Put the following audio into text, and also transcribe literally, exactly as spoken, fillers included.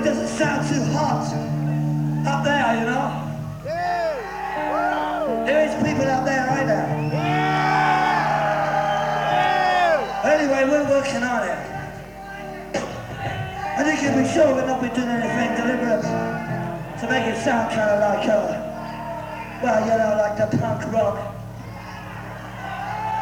it doesn't sound too hot up there, you know. There is people out there, right there. Anyway, we're working on it. I think you'll be sure we'll not be doing anything deliberate to make it sound kind of like, uh, well, you know, like the punk rock